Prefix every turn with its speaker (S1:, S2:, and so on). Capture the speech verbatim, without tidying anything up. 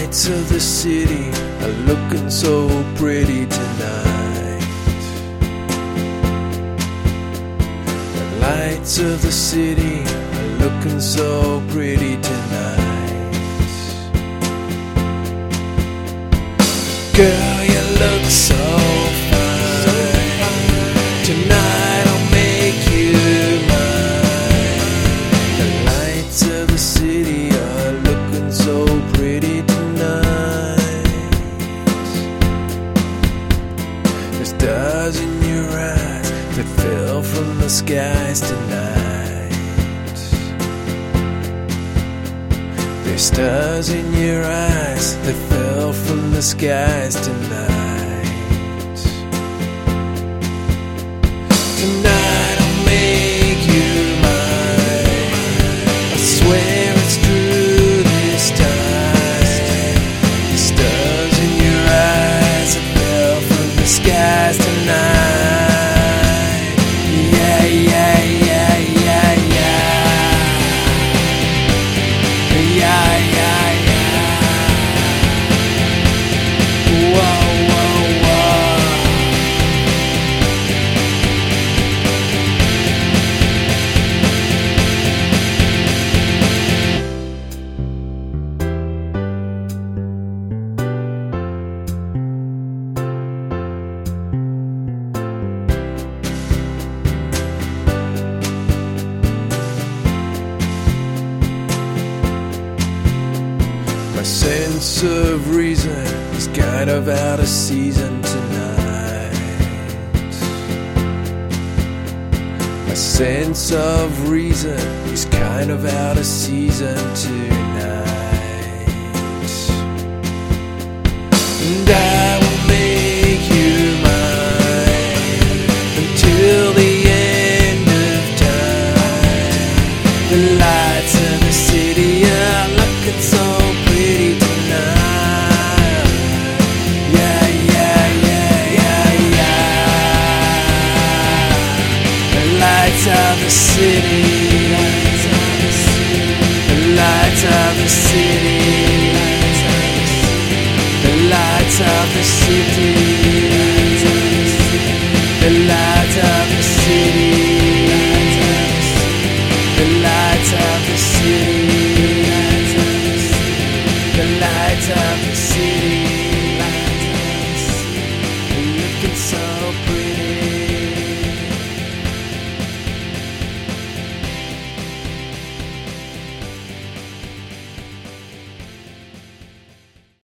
S1: lights of the city are looking so pretty tonight. The lights of the city are looking so pretty tonight. Girl, you look so fine. Tonight I'll make you mine. The lights of the city are looking so pretty tonight. There's stars in your eyes that fell from the skies tonight. There's stars in your eyes that fell from the skies tonight. Tonight I'll make you mine. I swear it's true this time. The stars in your eyes that fell from the skies tonight. Yeah, yeah, yeah, yeah, yeah. Yeah, yeah, yeah. Whoa, whoa, whoa. My sense of reason is kind of out of season tonight. My sense of reason is kind of out of season tonight. And I will make you mine until the end of time. The lights of the city are looking so pretty tonight. Yeah, yeah, yeah, yeah, yeah. The lights of the city. The lights of the city. The lights of the city.